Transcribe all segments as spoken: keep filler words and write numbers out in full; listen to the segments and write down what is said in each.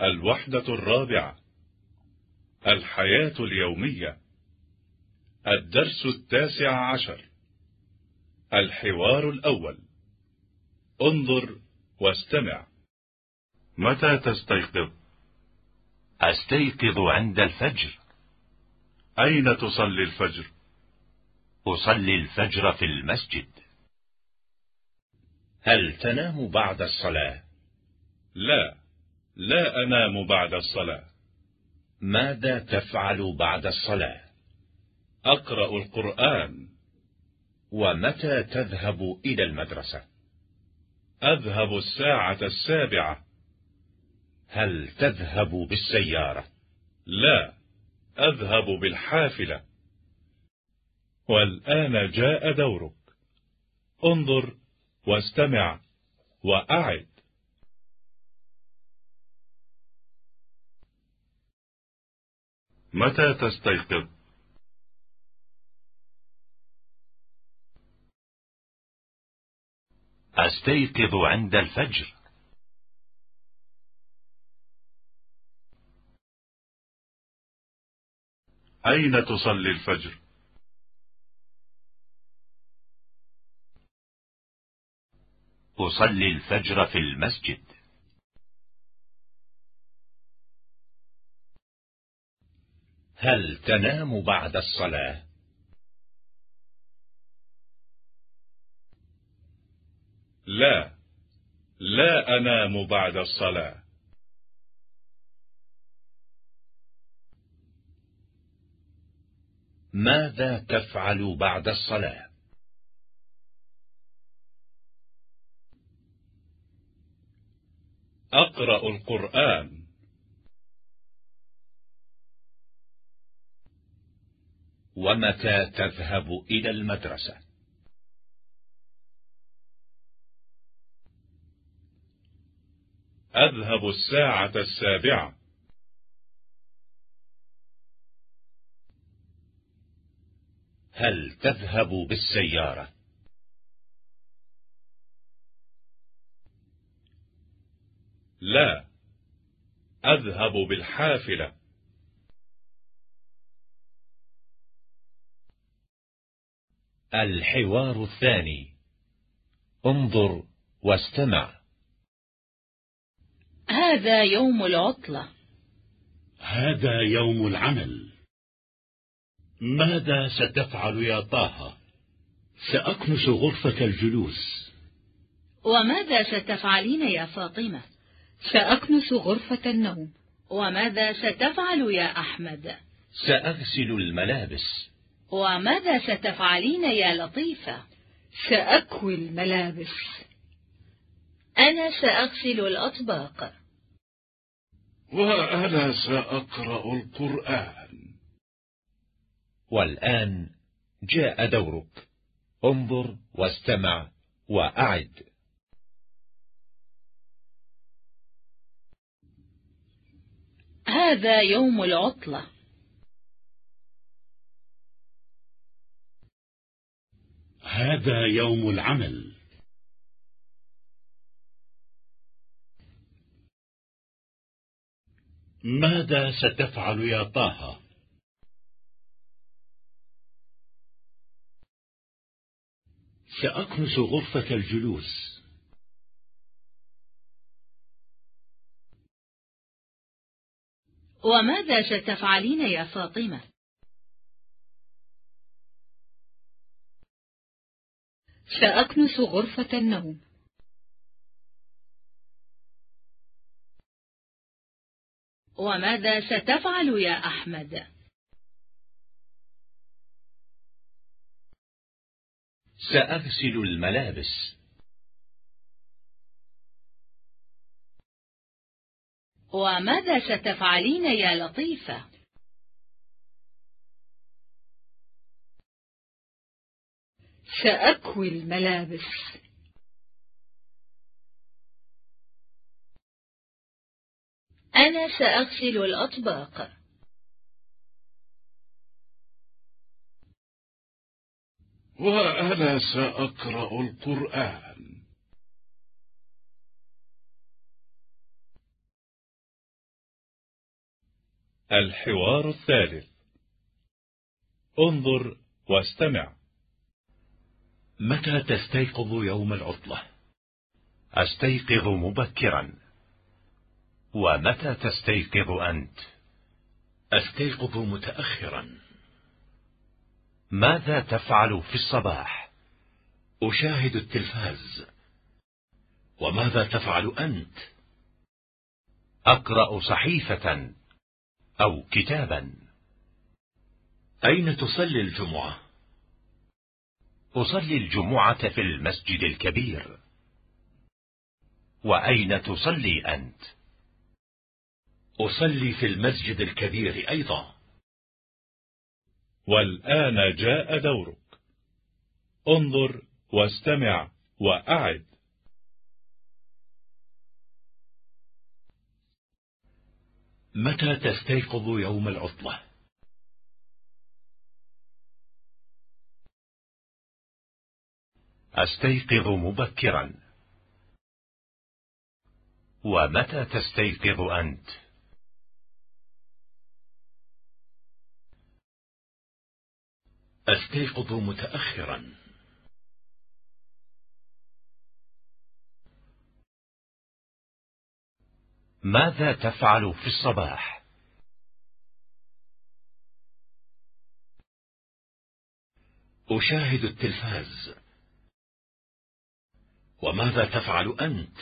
الوحدة الرابعة. الحياة اليومية. الدرس التاسع عشر. الحوار الأول. انظر واستمع. متى تستيقظ؟ أستيقظ عند الفجر. أين تصلي الفجر؟ أصلي الفجر في المسجد. هل تنام بعد الصلاة؟ لا، لا أنام بعد الصلاة. ماذا تفعل بعد الصلاة؟ أقرأ القرآن. ومتى تذهب إلى المدرسة؟ أذهب الساعة السابعة. هل تذهب بالسيارة؟ لا، أذهب بالحافلة. والآن جاء دورك. انظر واستمع وأعد. متى تستيقظ؟ أستيقظ عند الفجر. أين تصلي الفجر؟ أصلي الفجر في المسجد. هل تنام بعد الصلاة؟ لا، لا أنام بعد الصلاة. ماذا تفعل بعد الصلاة؟ أقرأ القرآن. ومتى تذهب إلى المدرسة؟ أذهب الساعة السابعة. هل تذهب بالسيارة؟ لا، أذهب بالحافلة. الحوار الثاني. انظر واستمع. هذا يوم العطلة. هذا يوم العمل. ماذا ستفعل يا طه؟ سأكنس غرفة الجلوس. وماذا ستفعلين يا فاطمة؟ سأكنس غرفة النوم. وماذا ستفعل يا أحمد؟ سأغسل الملابس. وماذا ستفعلين يا لطيفة؟ سأكوي الملابس. أنا سأغسل الأطباق. وأنا سأقرأ القرآن. والآن جاء دورك. انظر واستمع وأعد. هذا يوم العطلة. هذا يوم العمل. ماذا ستفعل يا طه؟ سأكنس غرفة الجلوس. وماذا ستفعلين يا فاطمة؟ سأكنس غرفة النوم. وماذا ستفعل يا أحمد؟ سأغسل الملابس. وماذا ستفعلين يا لطيفة؟ سأكوي الملابس. أنا سأغسل الأطباق. وأنا سأقرأ القرآن. الحوار الثالث. انظر واستمع. متى تستيقظ يوم العطلة؟ أستيقظ مبكرا. ومتى تستيقظ أنت؟ أستيقظ متأخرا. ماذا تفعل في الصباح؟ أشاهد التلفاز. وماذا تفعل أنت؟ أقرأ صحيفة أو كتابا. أين تصلي الجمعة؟ أصلي الجمعة في المسجد الكبير. وأين تصلي أنت؟ أصلي في المسجد الكبير أيضا. والآن جاء دورك. انظر واستمع وأعد. متى تستيقظ يوم العطلة؟ أستيقظ مبكرا. ومتى تستيقظ أنت؟ أستيقظ متأخرا. ماذا تفعل في الصباح؟ أشاهد التلفاز. وماذا تفعل أنت؟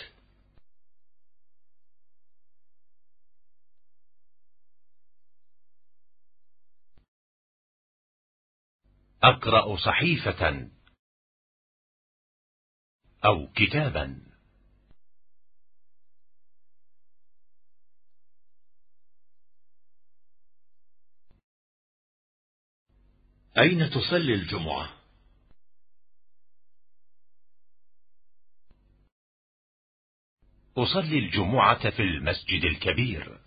أقرأ صحيفة أو كتابا. أين تصلي الجمعة؟ أصلي الجمعة في المسجد الكبير.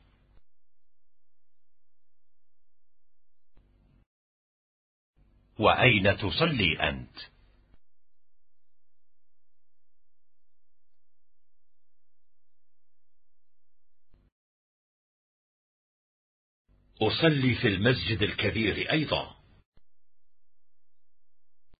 وأين تصلي أنت؟ أصلي في المسجد الكبير أيضا.